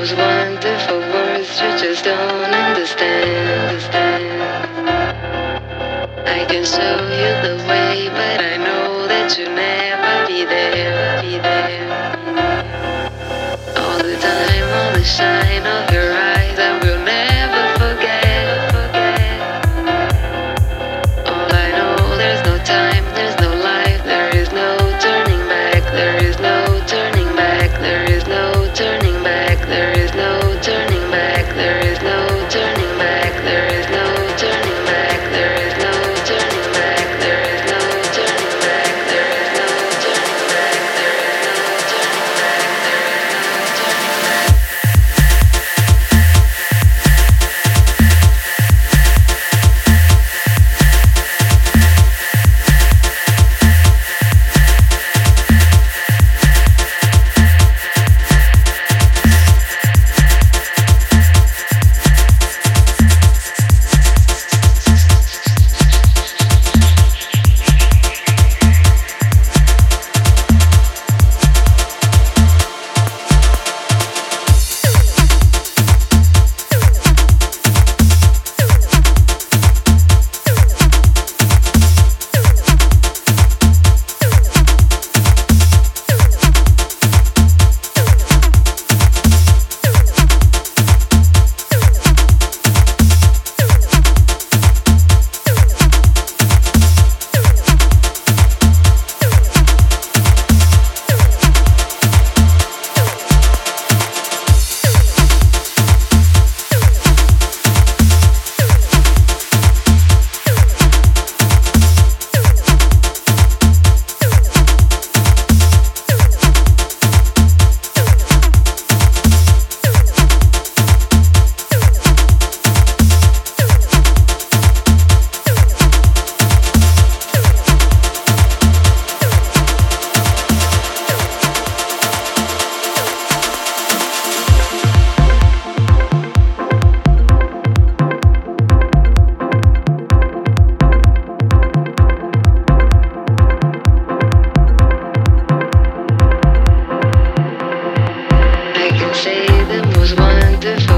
those wonderful words you just don't understand. I can show you the way, but I know that you'll never be there. All the time, all the shine of your eyes, I will never forget. All I know, there's no time, there's no life, there is no turning back, there is no turning back, there is no turning back, there is no turning back, there is no turning back, there is no turning back, there is no turning back, there is no turning back, there is no turning back, there is no turning back, there is no turning back. I can say the most wonderful